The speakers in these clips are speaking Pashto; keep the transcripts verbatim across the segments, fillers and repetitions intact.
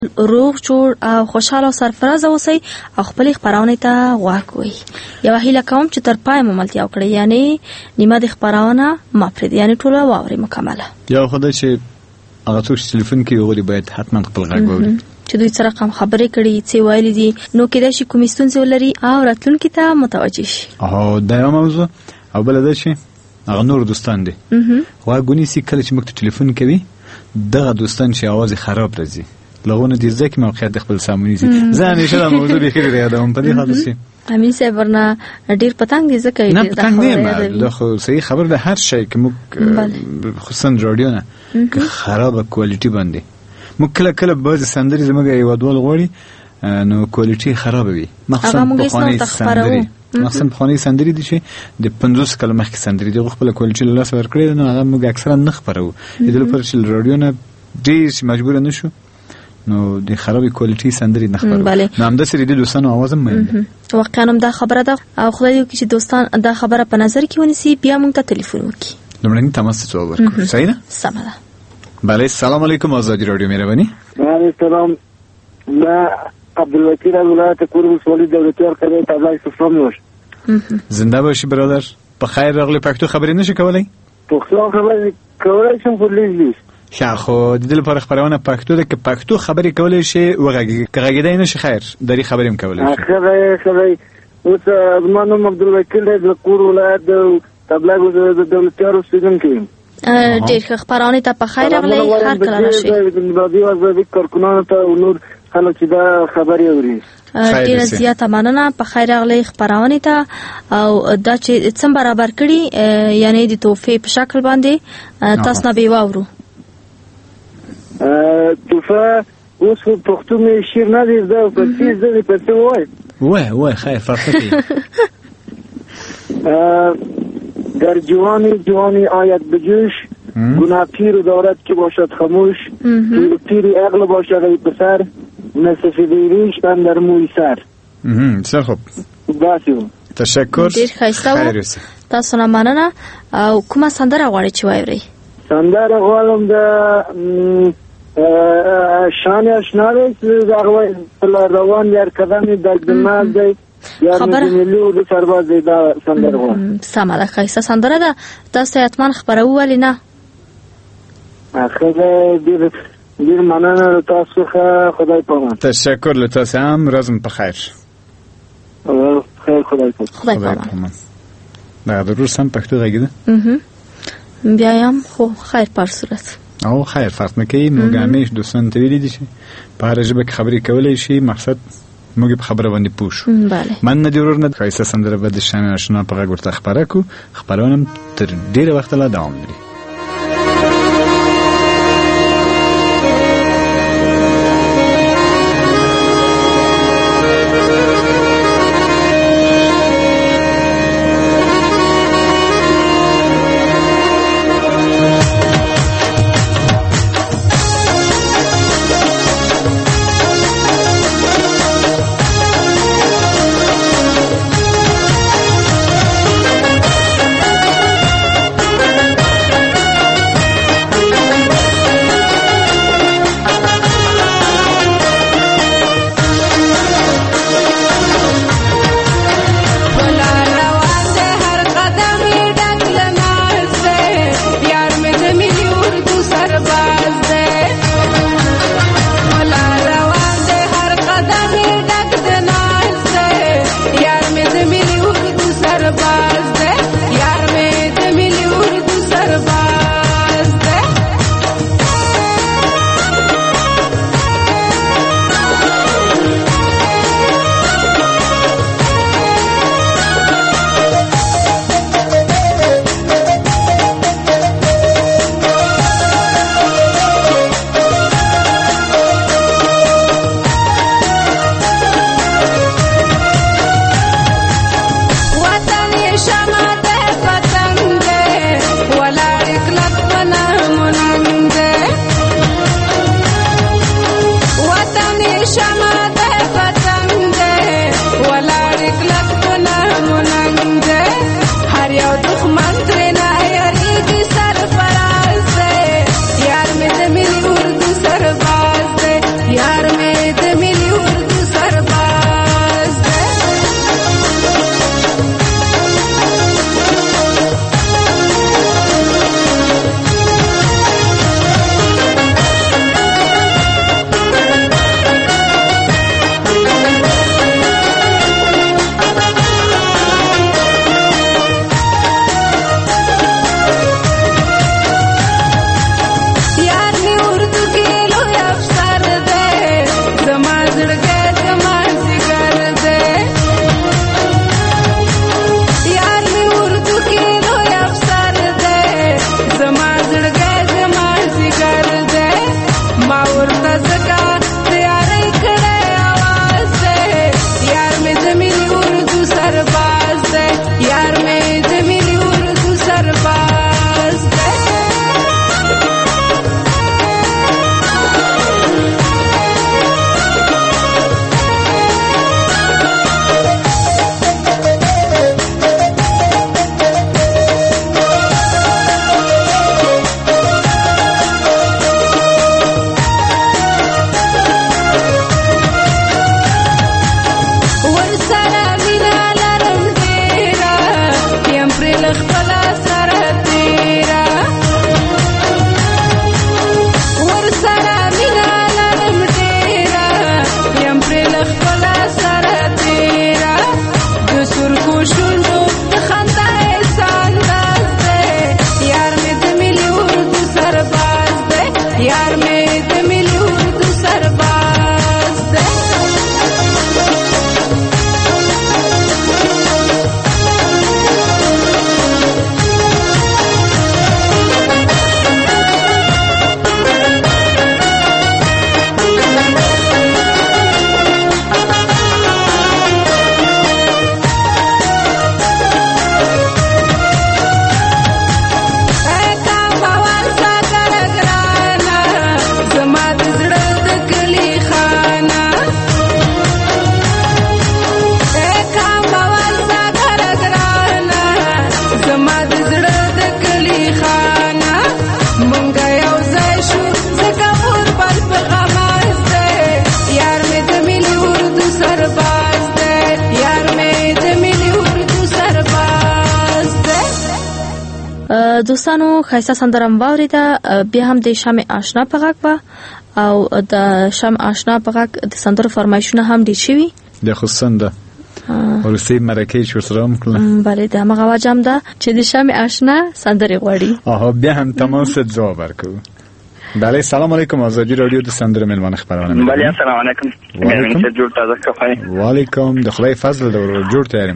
روغ جوړ او خوشاله او سرفراز اوسئ او خپل خبرونه ته غوږ وي. یو هیله کوم چې تر پای مو ملتیا وکړئ، یعنی نیمه د خبرونه مفرد، یعنی ټول واوري مکمله. یا خدای چې هغه څوک چې تلیفون کوي غوړي باید حتما خپل غږ واوري چې دوی سره کوم خبرې کړي، څه ویلي دي، نو کېدای شي کومې ستونزې ولري او راتلونکي ته متوجه شي. او دا یو موضوع. او بل دا چې هغه نور دوستان دي غوږ ونیسي کله چې موږ ته تلیفون کوي، دغه دوستان چې اواز خراب راځي لغونه دې ځکه موقعیت خپل سامونی سي. زه همیشه دا موضوع به خیر یادوم په دې حالت کې امین صاحب ورنه ډیر پتنګ دي ځکه نه پتنګ نه دا خو صحیح خبر ده. هر شي کې موږ خصوصا رادیو نه که خراب کوالټي باندې موږ کله کله بعض سندري زموږ یو ډول غوړي نو کوالټي خراب وي، مخصوصا په خاني سندري مخصوصا په خاني سندري دي چې د پنځوس کلمه مخکې سندري دي خپل کوالټي له لاس ورکړي، نو هغه موږ اکثرا نه خبرو د دې لپاره چې رادیو نه ډیر مجبور نه شو نو د خرابې کوالټي سندري نه خبرو. نو هم د سری د دوستانو आवाज هم مې واقعا هم دا خبره ده او خدای دې چې دوستان دا خبره په نظر کې ونیسي، بیا موږ ته ټلیفون وکړي. لمړنی تماس ته ورکړو. صحیح ده؟ سم ده. بله. السلام علیکم آزادی رادیو مهربانی. وعلیکم السلام. ما عبدالوکیل از ولایت کور ولسوالی دولتیار کده تبلیغ سفرام نوش. زنده باشی برادر. بخیر راغلی. پښتو خبرې نشي کولای؟ پښتو خبرې کولای شم خو لیز لیز. ښه خو د دې لپاره خبرونه پښتو ده که پښتو خبرې کولای شي وغږیږي، که غږیدای نشي خیر دری خبرې هم کولای شي. ښه ښه. اوس زما نوم عبدالوکیل دی د کور ولایت تبلیغ دولتیار اوسېدونکی. ډېر ښه. خبرونه ته په خیر راغلی. هر کله راشئ. رادیو آزادي کارکونانو ته او نور خلک چې دا خبرې اوري ډیره زیاته مننه. په خیر راغلی خبرونه ته او دا چې څم برابر کړي یعنی د توفیق په شکل باندې تاسو نه به واورو. توفه اوس پښتو مې شعر نه دی زده په څه زده په څه وای وای وای خیر فرق کوي. در جوانی جوانی آید بجوش گناه پیر دارد که باشد خموش پیر پیر عقل باشد ای پسر نسفیدی ریش بند در موی سر. بسیار خوب. باسی تشکر. ډیر ښایسته و. تاسو نه مننه. او کومه سندره غواړئ چې واورئ؟ سندره غواړم د شان اشنا دی چې هغه روان یار قدم در دماغ دی خبر ملي د سرباز دی دا سندره غواړم. سمه ده. ښایسته سندره ده. تاسو حتما خبرو ولې نه؟ اخر ډیر ډیر مننه تاسو ښه. خدای پامان. تشکر له تاسو هم. روزم په خیر. خیر. خدای پامان. خدای پامان. دا ضرور سم پښتو غږیده. بیا هم خو خیر پر صورت او خیر فرق نه کوي. موږ همیش دوستان ته ویلي دي چې په هر ژبه کې خبرې کولای شي، مقصد موږ په خبره باندې پوه شو. من نه دی ورور نه ښایسته سندره به د شان اشنا په غږ ورته خبره کو. خبرونه تر ډېره وخته لا دوام لري. Yar دوستانو خایسته سندره مو واورېده. بیا هم د شمع آشنا په غږ به او د شمع آشنا په غږ د سندرو فرمایشونه هم ډېر شوي د خصوصا د ورسې مرکې چې ورسره هم کړله. بله د همغه وجه هم ده چې د شمع آشنا سندرې غواړي. آها بیا هم تماس ځواب ورکوو. بله سلام علیکم. آزادی رادیو د سندره ملمانه خبرونه. بله السلام علیکم. وعلیکم. جوړ تازه کفای. وعلیکم. د خدای فضل دور جوړ تیاریم.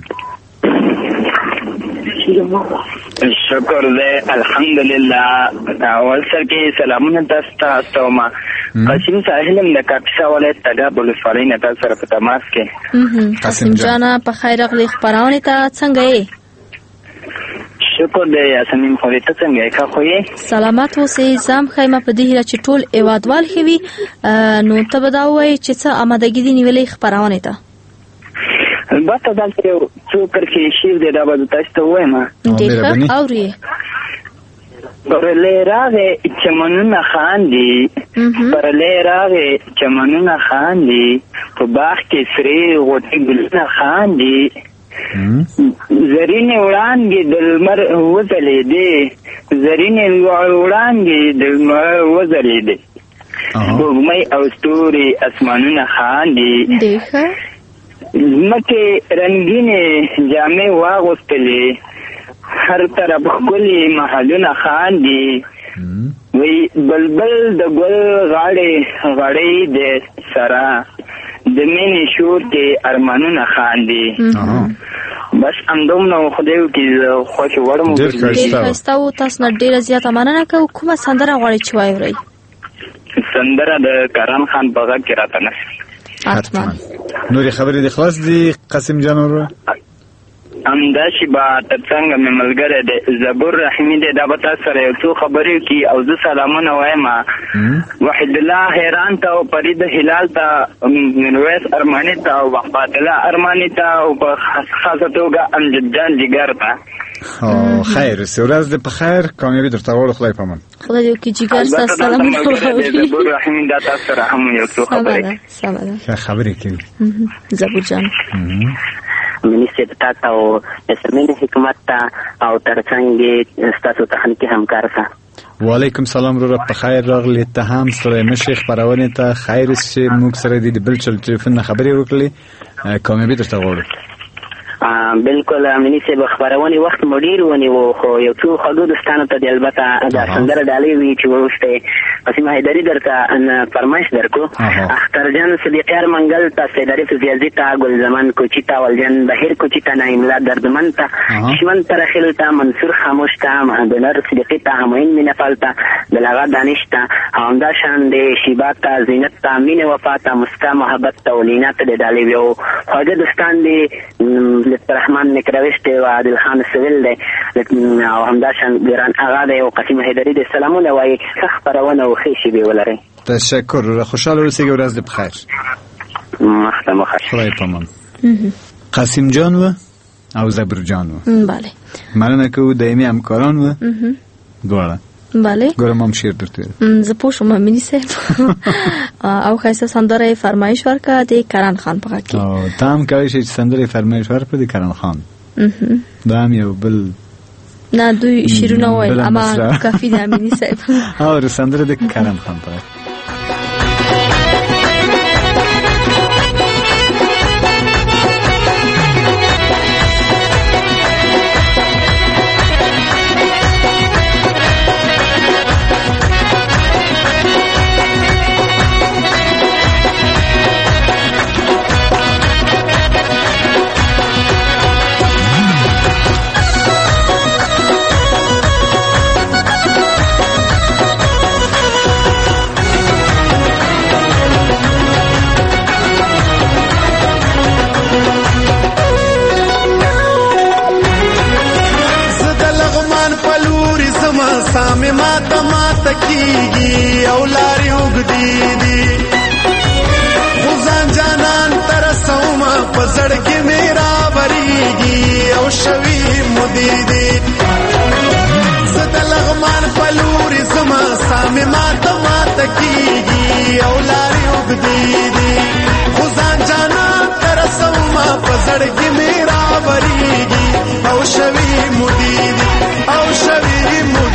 شکر دې الحمدلله. اول سر کې سلامونه تاسو ته ما قاسم ساحلم د کاپیسا ولایت تګاب ولسوالۍ نه تاسو سره په تماس کې. قاسم جان په خیر راغلی خبرونه ته څنګه یې؟ شکر دې یاسمین خو ته څنګه یې کا خو یې سلامات اوسې. زم خیمه په دې هیله چې ټول ایوادوال خوي نو ته به دا وایي چې څه آمادګي دی نیولې خبرونه ته. البته دلته څو کرکې شیر دی دا به تاسو ته وایم. ډېر اوري پرلې راغې چمنونه خاندي پرلې راغې چمنونه خاندي په باغ کې سری غوټي ګلونه خاندي زرینې وړانګې د لمر وځلېدې زرینې وړانګې د لمر وځلېدې سپوږمۍ او ستوري اسمانونه خاندي ځمکې رنګینې جامې واغوستلې هر طرف ښکلي محلونه خاندي وی بلبل د ګل غاړې غړې د سره د مینې شور کې ارمانونه خاندي. بس همدومره خدای وکړي خوښ وړم. ډېر ښایسته و. تاسو نه ډېره زیاته مننه کوو. کومه سندره غواړئ چې واورئ؟ سندره د کرن خان په غږ کې راته نه حتما. نورې خبرې دې خلاص دي قاسم جان ورو؟ همداسې به تر څنګه مې ملګری دی زبور رحیمي دی دا به تاسو سره یو څو خبرې وکړي او زه سلامونه وایم وحید الله حیران ته او فرید هلال ته میرویس ارماني ته او وقفات الله ارماني ته او په خاصه توګه امجد جان جګر ته. خیر ورځ دې په خیر کامیابي درته غواړو. خدای پامان. خدای دې وکړي جګر ستاسو سلامونه واوري. زبور رحیمي دا تاسو سره هم یو څو خبرې سمه ده ښه خبرې کوي زبور جان. منیسټ تاسو او سمین حکمت ته او ترڅنګ تاسو ته هم کې همکار سره. وعلیکم سلام رو په خیر راغلی. ته هم سره مشیخ خبرونه ته خیر شي. موږ سره د بل چل ټلیفون خبرې وکړلې کامیابي درته غواړو. بالکل منیسټ خبرونه وخت مدیر ونی وو خو یو څو خدود ستانه ته البته دا څنګه ډالې وی چې ورسته قسم حیدری درته ان فرمایش درکو. اختر جان صدیقیار منګل ته سیداری فزیازی ته ګل زمان کوچی ته ولجن بهیر کوچی ته نایملا دردمن ته شمن ترخیل ته منصور خاموش ته مهدلر صدیقی ته همین مینفال ته بلاغه دانش ته همدا شان دې شیبات ته زینت ته مین وفات ته مسکا محبت ته ولینا ته ډالې ویو خواجه دستان دې لطرحمان نکروشت و عادل خان سویل دی او همداشان بیران آغا دی و قسیم حیدری دی سلامونه وای خبرونه و خیشی بی ولري. تشکر. خوشحال اوسئ. ورځ دې بخیر. مخته مخه. خدای پامان. قاسم جان و او زبر جان و. بله. مننه کوو دایمي همکاران و دواړه. بله. ګورم هم شیر درته. زه پوه شوم مینی صاحب او ښایسته سندره فرمایش ورکړه د کرن خان په غږ کې. او ته هم کولی شې چې سندرې فرمایش ورکړې د کرن خان. دا هم یو بل نه دوی شیرونه وایي اما کافي ده مینی صاحب. او سندره د کرن خان په غږ. سامي ماتا ماتا کیږي او لارې اوږدې دي خزان جانان ترسومه په زړګي مې راورېږي او شوي مودې دي زه د لغمان په لورې زما سامي ماتا ماتا کیږي او لارې اوږدې دي خزان جانان ترسومه په زړګي مې راورېږي او شوي مودې دي او شوي مودې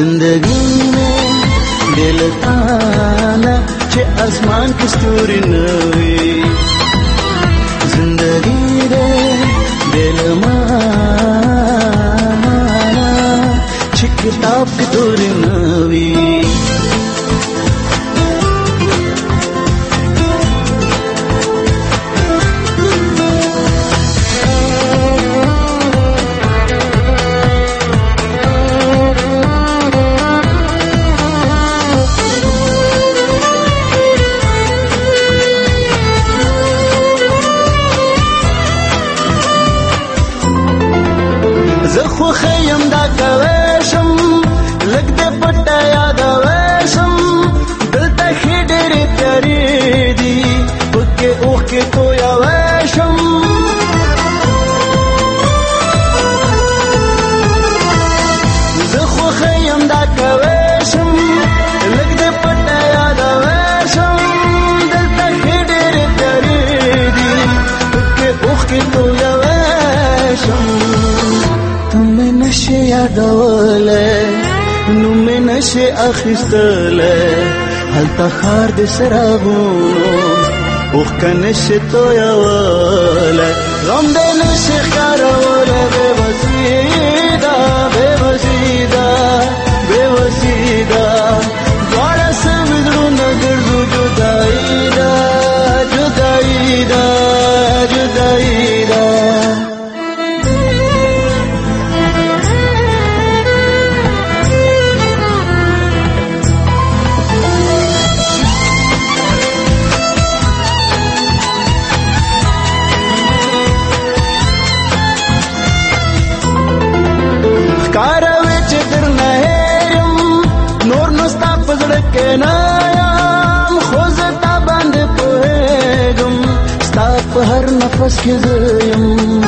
जिंदगी में दिल ताना चे आसमान की स्तूरी नवी जिंदगी रे दिल माना चे किताब की तूरी नवी خیم دا کویشم لگ دے پٹا یاد ویشم دلتا خیڈر تری دی پکے اوخ کے تو یا ویشم زخو خیم دا کویشم لگ دے پٹا یاد ویشم دلتا خیڈر تری دی پکے اوخ کے تو یا ویشم تمہیں نشے یادولے نمیں نشے اخستلے حالتا خار دے سراغونو اوخ کا نشے تو یاولے غم دے نشے خارولے بے وسیدہ بے وسیدہ بے وسیدہ دوارا سمدرو نگردو جدائی دا جدائی دا جدائی دا نایم خوزتا بند پوهیگم ستا په هر نفس کې زیم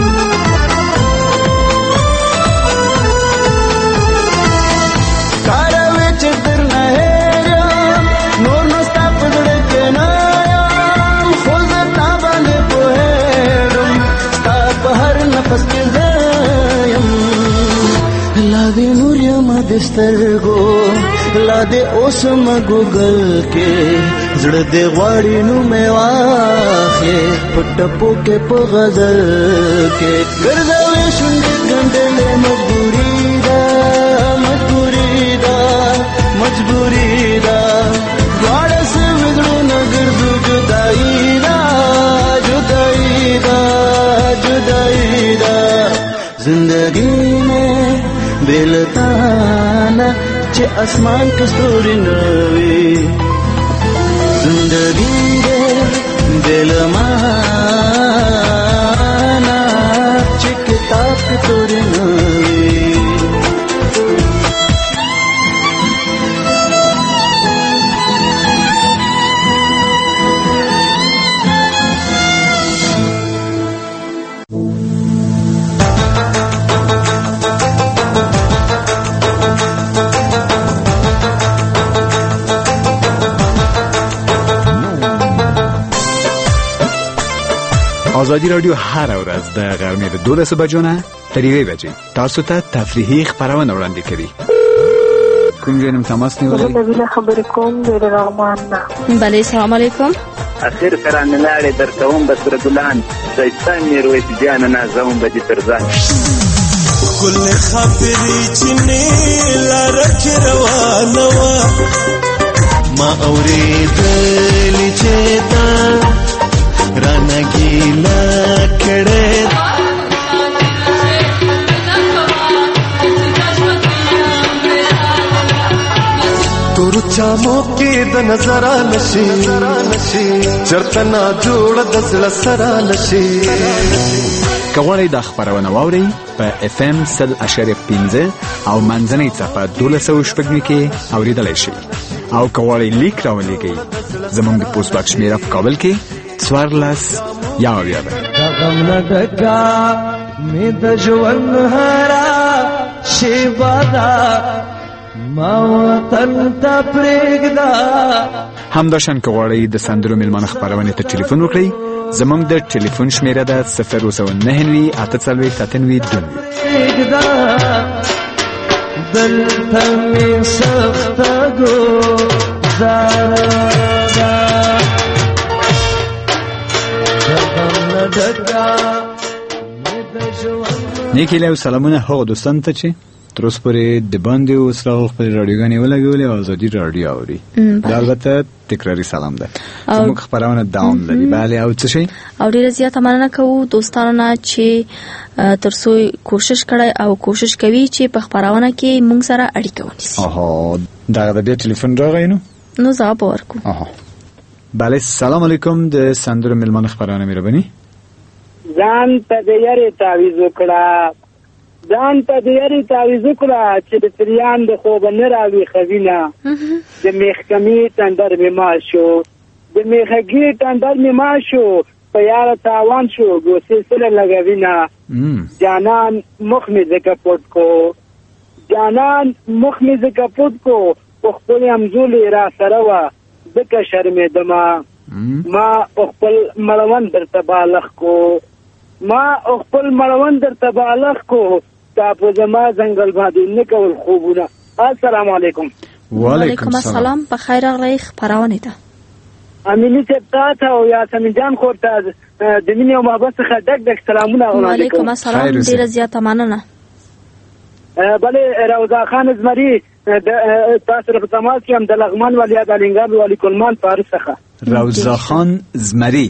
کاروي چې درنه هېرم نور نو ستا په زړه کې نایم خوزتا بند پوهیگم ستا په هر نفس کې زیم لا دې نور یم د سترګو لا دے اوسم گوگل کے زڑ دے غواړي نو مې واخلې پټپو کې په غزل کې ګرځوي شونډې ګنډلې مجبوري دا مجبوري دا مجبوري دا دواړه سوځړو نه ګرځو جدائی دا جدائی دا جدائی دا زندگی میں دل تانا چه اسمان کستوری نوی زندگی دے دل مانا چه کتاب کستوری نوی آزادی رادیو هر ورځ د غرمې د دولسو بجو نه تر یوې بجې تاسو ته تفریحي خپرونه وړاندې کوي. کوم ځای نم تماس نیولای؟ زه نبیله خبرې کوم د رغمان نه. بله السلام علیکم. اخر کرانه لاړې درکوم بدر ګلان شیطان میرویس جان نازوم بدی ترزان کل خبرې چې نه لارک روانه وا ما اورېدلې چې تا رانا گیلا کڑے تور چامو کې د نظر نشي چرتنا جوړ د زړه سره نشي کوړی د خبرونه واوري په اف ام صد اشاریه پنځه او منځنۍ صفه دولس او شپږ کې اوریدلای شي او کوړی لیک راولېږي زموږ د پوسټ باکس میرا په کابل کې سوارلس یا بیا ده غم نه دکا می د ژوند هرا شی بادا ما وطن ته پرېږدا همداشان که غواړئ د سندرو میلمانه خپرونې ته ټلیفون وکړئ زموږ د ټلیفون شمیره ده صفر اوسه نهه نوي اته څلوېښت اته نوي دوه نوي دلته مې سخته ګوزاره ده نیکی له سلامونه هغه دوستان ته چې تر اوسه پورې د باندې اوس راغلي خپل راډیوګانې ولګولې او ازادي راډیو اوري. دا البته تکراري سلام ده. زموږ خبرونه دوام لري. بله او څه شي او ډیره زیاته مننه کوو دوستانو نه چې تر څو کوشش کړی او کوشش کوي چې په خبرونه کې موږ سره اړیکه ونیسي. اها دا د بیا ټلیفون راغی نو نو ځواب ورکو. اها بله سلام علیکم د سندرو ملمان خبرونه مهرباني. ځان ته د یاري تعویذ وکړه ځان ته د یاري تعویذ وکړه چې د تریان د خوب نه راوي خوینه د میخکمی تندر می ما شو د میخګي تندر می ما شو په یار تاوان شو ګوسې سره لګوینه جانان مخ می زکه پټ کو جانان مخ می زکه پټ کو خپل امزولې را سره وا دکه شرمېدم ما خپل مړوند درته بالغ کو ما خپل مړوند درته بالغ کو تا په زما ځنګل باندې نه کول خوبونه. السلام علیکم. وعلیکم السلام. په خیر راغلی خبرونه ته امینی ته تا او یاسمین جان خورته د مینې او محبت څخه ډک ډک سلامونه. وعلیکم السلام. ډیره زیاته مننه. بله روزا خان زمری تاسو په تماس کې هم د لغمان ولیعهد الینګار ولی کلمان فارس څخه. روزا خان زمری.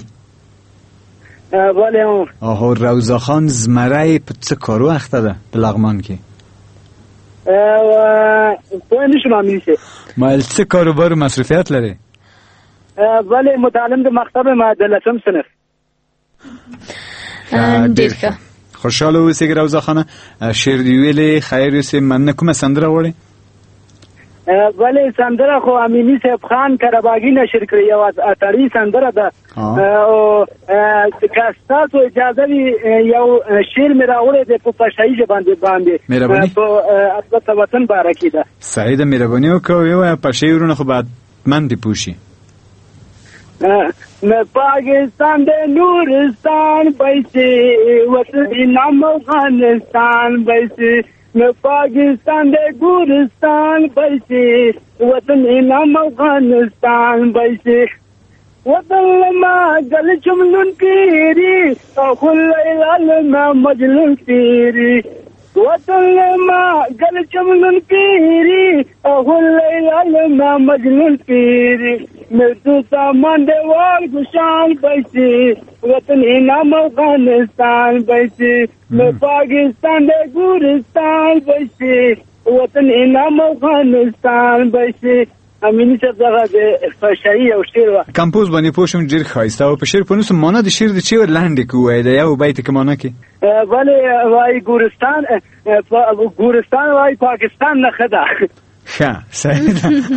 بله اوه روزا خان زمری په څه کارو اخته ده په لغمان کې؟ پوه نشم امین شه. ما څه کاروبار و مصروفیت لري؟ بله متعلم د مکتب ما د لسم صنف. ډیر ښه. خوشاله اوسئ روزا خانه. شعر دی ویلې خیر اوسئ. من کومه سندره وړي؟ بله سندره خو امینی صاحب خان کرباغی نشر کړی یو اتړی سندره ده او که تاسو اجازه وي یو شعر مې راوړی دی په پښتني ژبه باندې په البته وطن بارکي ده. سعید مهرباني وکړئ یو پښتو ورونه خو بعد من دی پوښي. میں پاکستان دے نورستان بیسے وطن نام افغانستان بیسے میں پاکستان دے گورستان بیسے وطن نام افغانستان بیسے وطن لما گل چملن پیری اخل لال ما مجلن پیری وطن لما گل چملن پیری اخل لال ما مجلن پیری میں تو سامان دے وال گشان بیسی وطن نام افغانستان بیسی میں پاکستان دے گورستان بیسی وطن نام افغانستان بیسی. امینی صاحب دغه د شاعري او شعر و کمپوز باندې پوښوم ډیر ښایسته او په شعر په نوم معنا د شعر د چی لاندې کوی دا یو بیت کې معنا کې بله وای ګورستان ګورستان وای پاکستان نه خدا ښه صحیح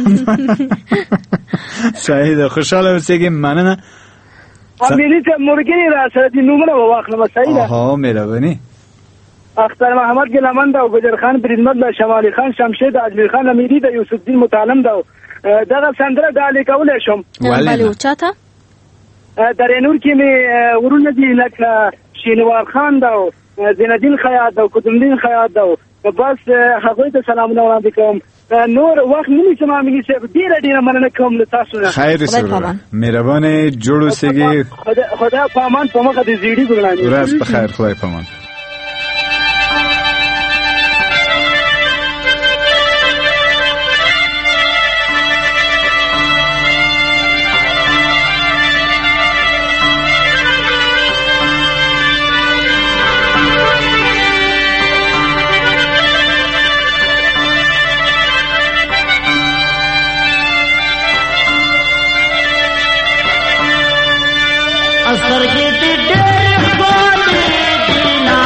صحیح ده. خوشاله اوسئ. مننه. امینی صاحب مرګي را سره دي نومونه واخلم. صحیح ده. ها مهرباني. اختر محمد گلمند او گجر خان بریدمت له شمالی خان شمشید اجمیر خان امیری د یوسف الدین متعلم دا دغه سندره د علی کولې شم. بله او چاته درې نور کې می ورونه دي لکه شینوار خان دا زین الدین خیاط دا قطبالدین خیاط دا بس هغه ته سلامونه وړاندې کوم. نور وخت نمی سم امینی صاحب ډیره ډیره مننه کوم له تاسو نه. خیر سره مهرباني جوړ اوسئ. خدا خدا پامان په مخه دې زیړی ګرځي. راز په خیر خدای پامان. असर के डी ढेर खोले दीना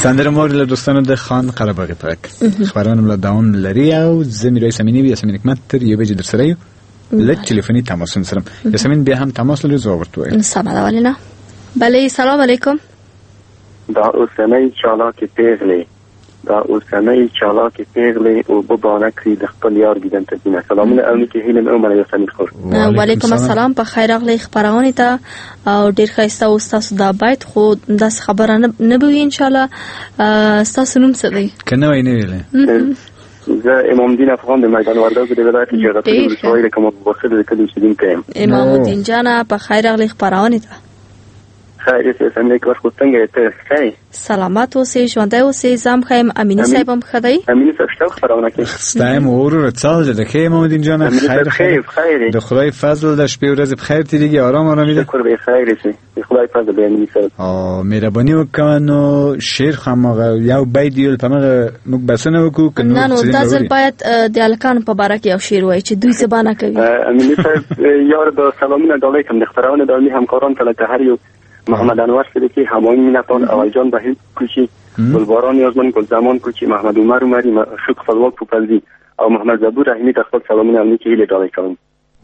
سندره مور له دوستانو د خان قره باغ پاک خبرونه مل دوام لري او زمير یاسمینی یاسمین حکمت تر یو بجې در سره یو لږ ټلیفوني تماس سره یاسمین بیا هم تماس لري زو ورته سلام علیکم. بله سلام علیکم. دا اوسنۍ چالاک پیغلې دا اوسنۍ چالاک پیغلې او ببانه کړي د خپل یار دیدن ته دینه. سلامونه او نیکه هیله مې عمر یاسمین خور. وعلیکم السلام. په خیر راغلی خبرونه ته او ډیر ښایسته او تاسو دا باید خو داس خبره نه بوي ان شاء الله. تاسو نوم څه دی؟ کنه وای نه ویلې زه امام دین افغان د میدان وردګ د ولایت جغرافیې ولسوالۍ کوم وسیله کلی سیدین کیم. امام الدین جان په خیر راغلی خبرونه ته. خیر اسلام علیکم ورته څنګه ته ښه سلامات اوسئ ژوندۍ اوسئ. زم خیم امینی صاحب هم خدای امینی صاحب شته خبرونه کې ستایم اور رڅال د خیم امام الدین جان خیر خیر خیر د خدای فضل د شپې ورځ په خیر تیریږي آرام آرام دې شکر به خیر شي د خدای فضل به امینی صاحب او مهرباني وکړو شیر خامغه یو بيدیل په موږ موږ بسنه وکړو کنه نه نو د ځل باید د الکان په باره کې یو شیر وای چې دوی زبانه کوي. امینی صاحب یار د سلامونه د علیکم د خبرونه د همکاران ته هر یو محمد انور صدیقی همایون مینتان اولجان بهی کوچی گلباران یازمان گلزمان کوچی محمد عمر عمری شکر فضلوک پوپلزی او محمد زبور رحیمی تخفل سلامون امنی که هیلی دالی کنم.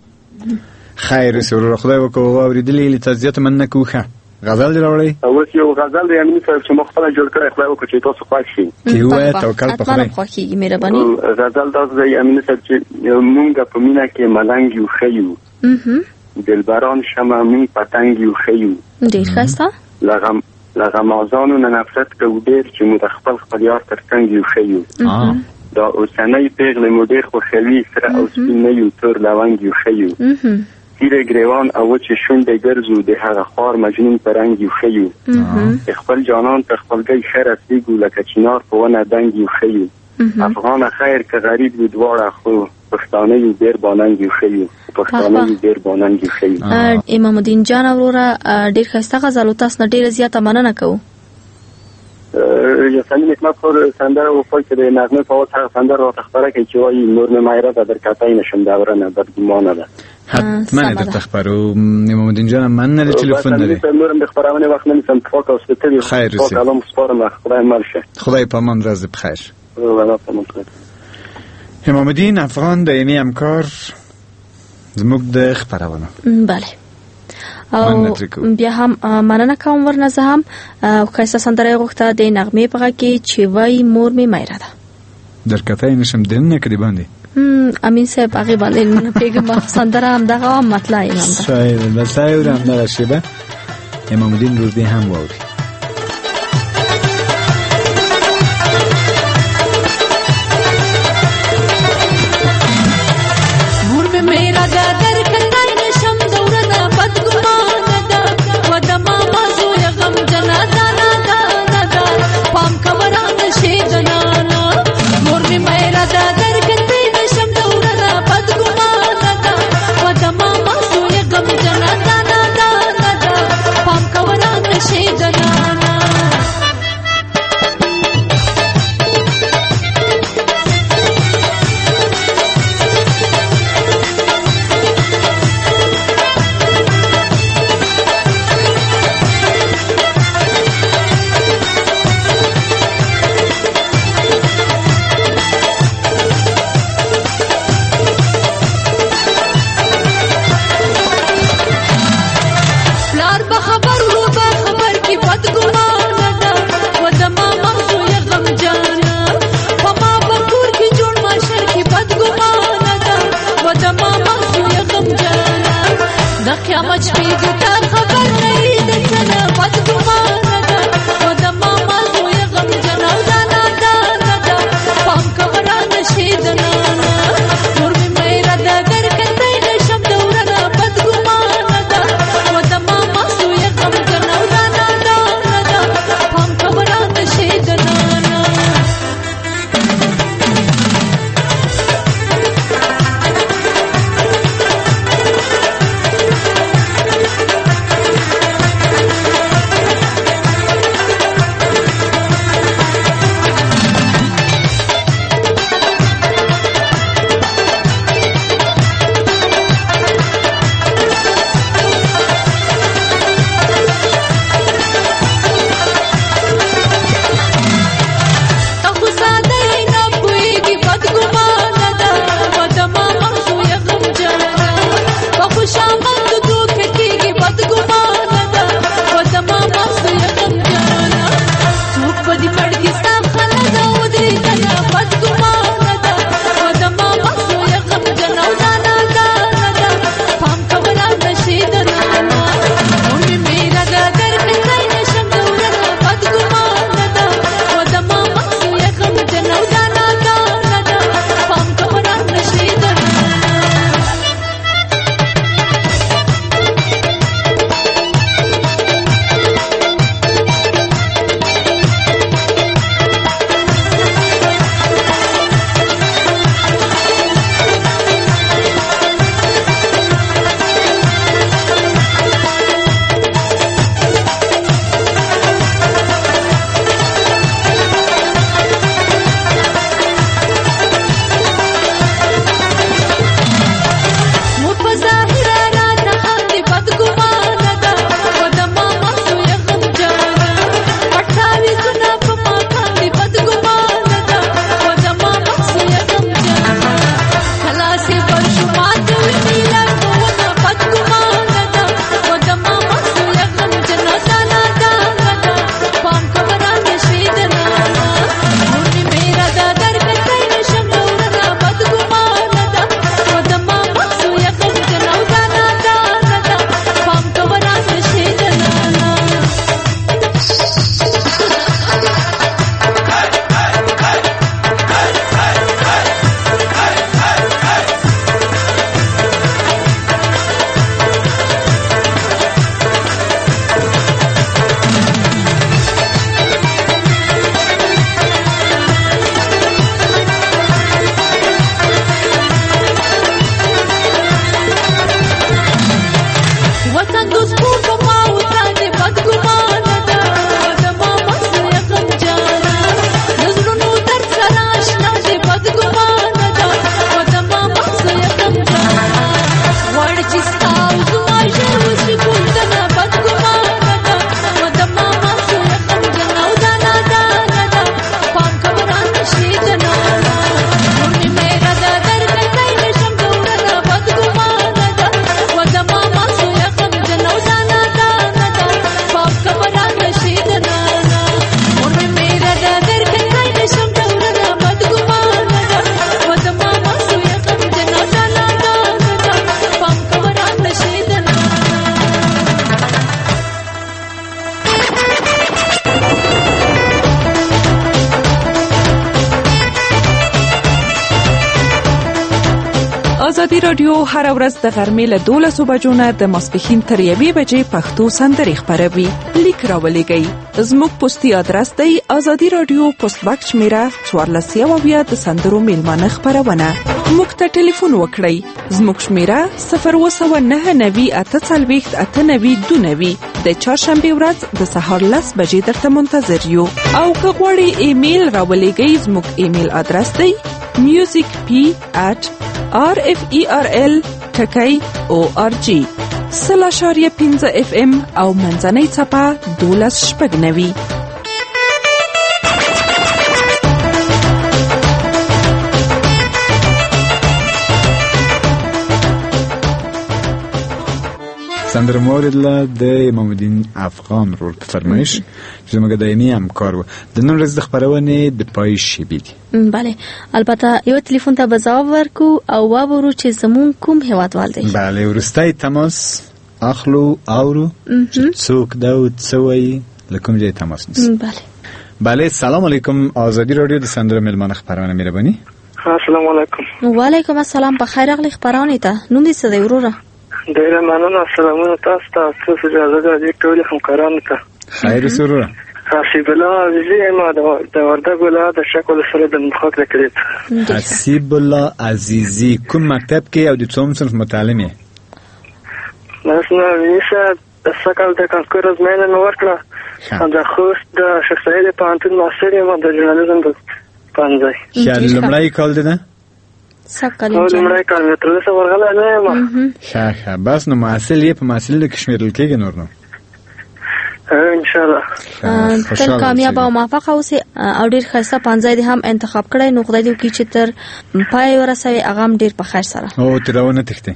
خیر سرور خدای وکو و اوریدلی لی تزیات من نکوخه غزل دی راوړی اوس یو غزل دی امنی صاحب چې مخفل جوړ کړی خدای وکړي چې تاسو خوښ شي کی وای توکل په خدای خوښیږي مهرباني. غزل دا دی امنی صاحب چې مونږ په مینا کې ملنګ یو خیو دلبران شمع می پتنګ یو خیو ډیر ښه لغم لغمازانو نه نفرت کوو ډیر چې مو د خپل خپل یار تر څنګ یو خیو دا اوسنۍ پیغلې مو ډیر خوښوي سره او سپین نه یو تور لونګ یو خیو تیره ګریوان او چې شونډې ګرځو د هغه خوار مجنون په رنګ یو خیو خپل جانان ته خپلګۍ ښه رسېږو لکه چنار په ونه دنګ یو خیو افغان خیر که غریب یو دواړه خو پښتانه یو ډیر باننګ یو خیو پښتانه یو ډیر باننګ یو خیو. امام الدین جان وروره ډیر ښایسته غزل تاسو نه ډیره زیاته مننه کوو. یاسمین حکمت خور سندره و پای که د نغمه په واسه هغه سندره راته خبره کوي چې وایي نور مې مایره ده در کتای نشم دورنه بدګمانه ده حتما درته خبرو امام الدین جان من نه تلیفون لري نورم د خبرونه وخت نه نیسم پاک او ستړي خیر اوسې کلام سپارم خدای مل شه خدای پامان راز بخیر. الله پامان امام الدین افغان د یمی همکار زموږ د خبرونه. بله او بیا هم مننه کوم ورنه زه هم ښایسته سندره غوښته د نغمې په غږ کې چې وایي مور مې میره ده در کتای نشم دننه کړي باندې امین صاحب هغې باندې نه پوهېږم سندره همدغه مطلع یې همده شاید بس اورم همدغه شیبه امام الدین روزبی هم واوري. ازادي رادیو هر ورځ د غرمې له دولسو بجو نه د ماسپښین تر یوې بجې پښتو سندرې خپروي. لیک راولېږئ. زموږ پوسټي ادرس دی ازادي رادیو پوسټ باکس شمیره څوارلس یو اویا د سندرو میلمانه خپرونه. موږ ته ټلیفون وکړئ. زموږ شمیره صفر اووه سوه نهه نوي اته څلوېښت اته نوي دوه نوي. د چهارشنبې ورځ د سهار لس بجې درته منتظر یو. او که غواړئ ایمیل راولېږئ زموږ ایمیل ادرس دی music p at r f e r l ټکی او ار جی سل اشاریه پنځه اف ام او منځنۍ څپه دولس شپږ نوي. سندره مورد له د امام الدین افغان رول په فرمایش چې زموږ دایمي همکار و. د نن ورځ د خپرونې د پای شیبې دي. بله، البته یو تلیفون ته به ځواب ورکو او وابرو چې زمون کوم هیوادوال دی. بله، وروستی تماس اخلو اورو چې څوک ده او څه وایي له کوم ځای تماس نیسي. بله بله، سلام علیکم. آزادی رادیو د سندره میلمانه خپرونه مهرباني. السلام علیکم. وعلیکم السلام. په خیر راغلی خپرونې ته. نوم دې څه دی وروره؟ ډیره مننه. سلامونه تاسو ته، تاسو اجازه ده دې ټول همکارانو ته. خیر سروره. حسیب الله عزیزی ما د وردګ ولایت د شکل سره د مخاط کړی. حسیب الله عزیزی کوم مکتب کې او د څوم صنف متعلم یې؟ مثلا ویسه د سکل د کانکور ازمینه نو ورکړه. دا خوست د شیخ سعید پوهنتون ماستر یم د ژورنالیزم په پنځه. ښه، لومړی کال دی نه؟ سکل لومړی کال مې تر اوسه ورغلی نه یم. ښه ښه، بس نو محصل یې په محصلینو کې شمېرل کېږي نور نو؟ انشاءالله. تل کامیاب او موفق اوسې او ډېر ښایسته پانځای دې هم انتخاب کړی. نو خدای دې وکړي چې تر پای ورسوي، هغه هم ډېر په خیر سره. او تر راونه تښتې.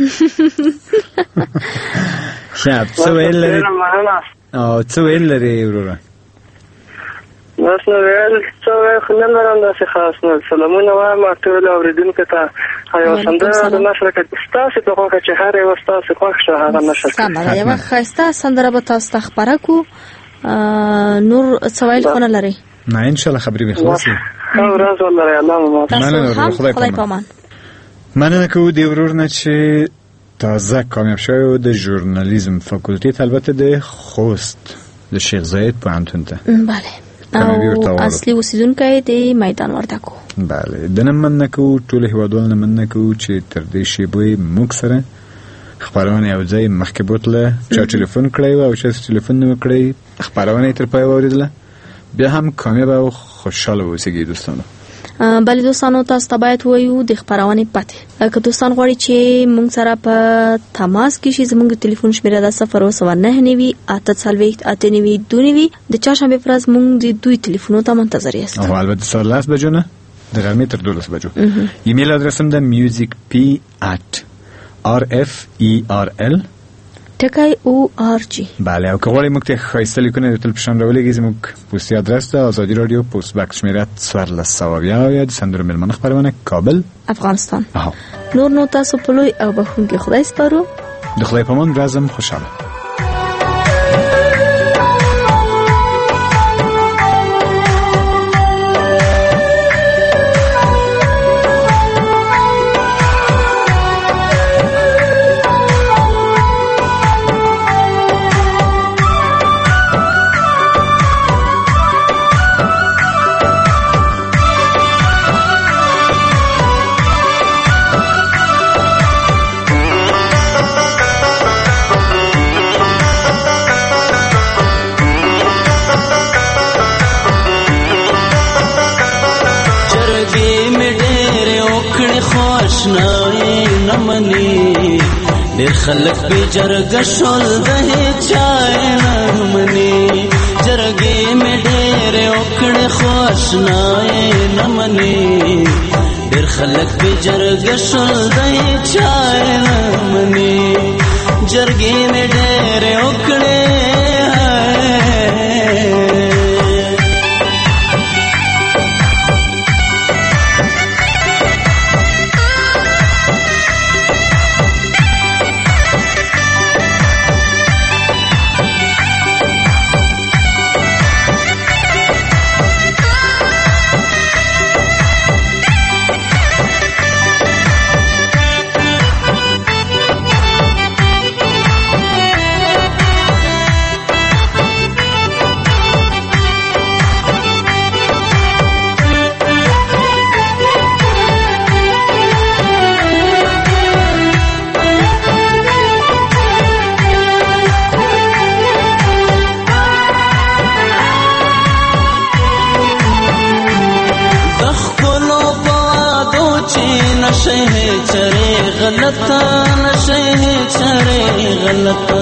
ښه، څه ویل لرې؟ او څه ویل لرې وروره؟ بس نو ویل څه ویل خو نه لرم داسې خاص نه. سلامونه وایم ټولو اورېدونکو ته. یوه سندره د نشر کړه ستاسې په خوښه چې هر یوه ستاسې خوښ شو هغه نشر کړه. سمه ده، یوه ښایسته سندره به تاسو ته خپره کړو. نور څه ویل خو نه لرئ؟ نه، انشاءالله خبرې به خلاصې. ښه ورځ ولرئ. الله مو معاف. مننه ورور، خدای په امان. مننه کوو د ورور نه چې تازه کامیاب شوی و د ژورنالیزم فاکولټې ته، البته د خوست د شیخ زاید پوهنتون ته. بله، او اصلي اوسیدونکی د میدان وردګو. بله، د نه مننه کوو ټولو هیوادوالو نه مننه کوو چې تر دې شیبې موږ سره خپرونه یو ځای مخکې بوتله. چا ټلیفون کړی و او چا ټلیفون نه کړی، خپرونه یې تر پایه واورېدله. بیا هم کامیاب او خوشحاله اوسئ دوستانو. بله دوستانو، تاسو ته باید ووایو د خپرونې پته. که دوستان غواړي چې موږ سره په تماس کې شي، زموږ د ټلیفون شمیره ده صفر اووه سوه نهه نوي اته څلوېښت اته نوي دوه نوي. د چهارشنبې په ورځ موږ د دوی ټلیفونو ته منتظر یاست. او البته سهار لس بجو نه د غرمې تر دولس بجو. ایمیل ادرس هم ده music p at r f e r l ټکی او ار جی. بله، او که غواړئ موږ ته ښایسته لیکونه د تل په شان راولېږئ، زموږ پوسټي ادرس ده ازادي رادیو پوسټ باکس شمیره څوارلس سوه اویا اویا د سندرو میلمانه خپرونه، کابل، افغانستان. اها، نور نو تاسو په لوی او بخښونکي خدای سپارو. د خدای په امان. ورځم خوشحاله. ډېر خلک به جرګه شول د هیچا نه مني. جرګې مې ډېرې وکړې خو اشنایې نه مني. ډېر خلک به جرګه شول د هیچا نه مني. جرګې مې ډېرې وکړې چې نشه چره غلطه نشه چره غلطه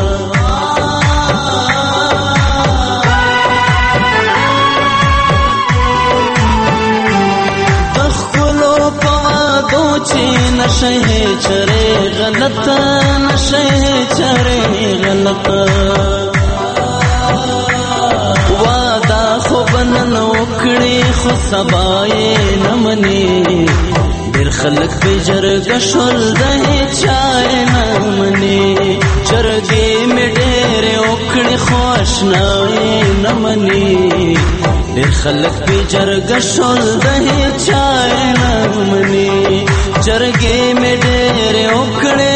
چې نشه چره غلطه نشه چره غلطه وادا خو بنن وکړي خو سبا یې نمنې ډېر خلک په جرګه شول د هیچا یې نمنې جرګې مې ډېرې وکړي خو اشنا یې نمنې ډېر خلک په جرګه شول د هیچا یې نمنې جرګې مې ډېرې وکړې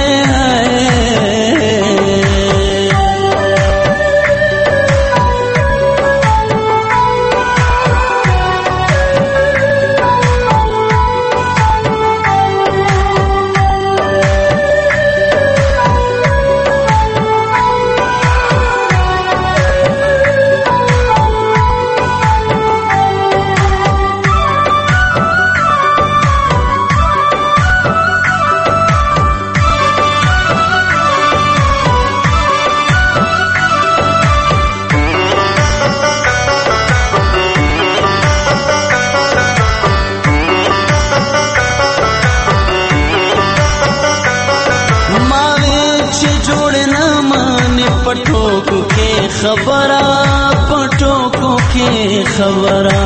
پټوکو کې خبره پټوکو کې خبره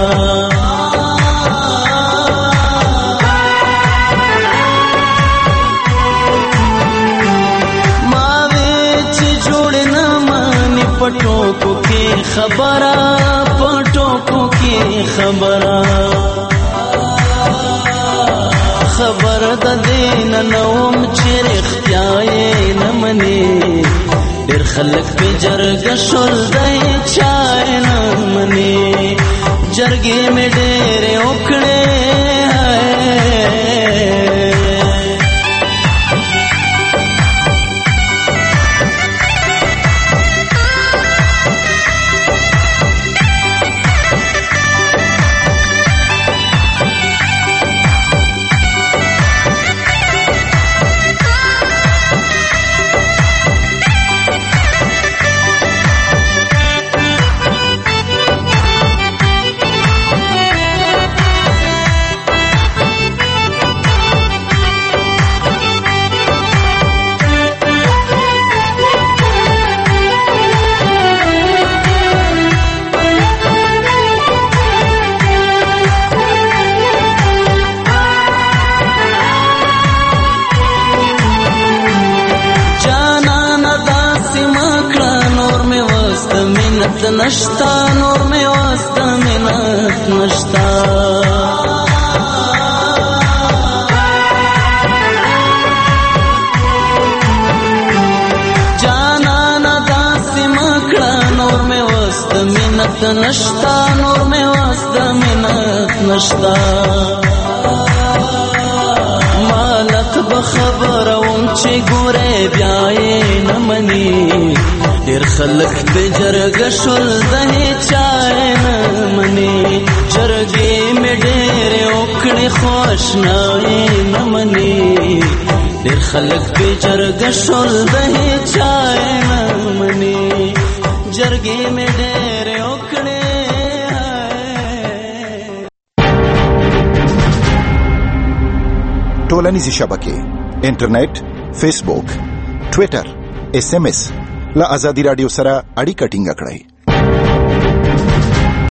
ما وې چې جوړ نه مانی پټوکو کې خبره پټوکو کې خبره خبر د دین نوم چې رښتیا یې نه مني ډېر خلک په جرګه شول د هیچا یې نه مني جرګې مې ډېرې وکړې نشتا نور میں واسطہ منت نشتا جانا ندا سمکڑا نور میں واسطہ منت نشتا نور میں واسطہ منت نشتا مالک بخبر اون چې ګوره بیا یې نه مني ډېر خلک په جرګه شول د هیچا یې نه مني جرګې مې ډېرې وکړې خو اشنا یې نه مني ډېر خلک په جرګه شول د هیچا یې نه مني جرګې مې ډېرې وکړې ټولنیزې شبکې انټرنیټ فیسبوک ټویټر ایس ایم ایس له ازادي راډیو سره اړیکه ټینګه کړئ.